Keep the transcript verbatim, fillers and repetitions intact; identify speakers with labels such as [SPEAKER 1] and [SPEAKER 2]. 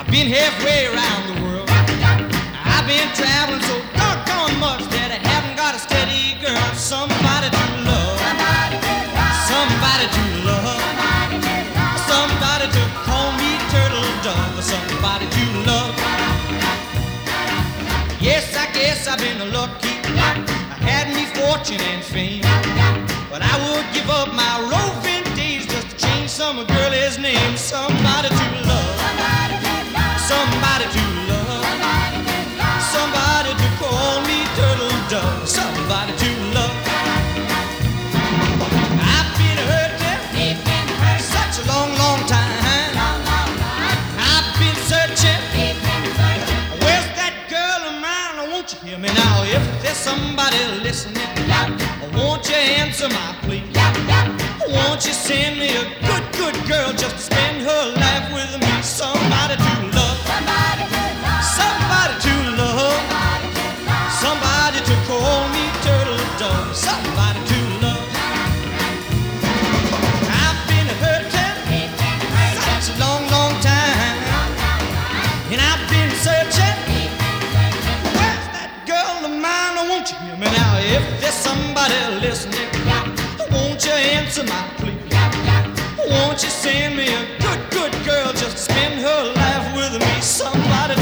[SPEAKER 1] been halfway around the world. I've been traveling so doggone much that I haven't got a steady girl. Somebody to love, somebody to love, somebody to call me turtle dove, somebody to love. Yes, I guess I've been lucky. I had me fortune and fame, but I would give up my roving days just to change some girl's name. Somebody to love, somebody to love, somebody to call me turtle dove, somebody to love. I've been hurting such a long, long time. I've been searching. Where's that girl of mine? Won't you hear me now? If there's somebody listening, won't you answer my plea? Won't you send me a good, good girl just to spend her life with me? Somebody to love, somebody to love, somebody to call me turtle dove, somebody to love. I've been hurting such a long, long time, and I've been searching. Where's that girl of mine? Won't you hear me now? If there's somebody listening, won't you answer my plea? Won't you send me a good, good girl just to spend her life with me? Somebody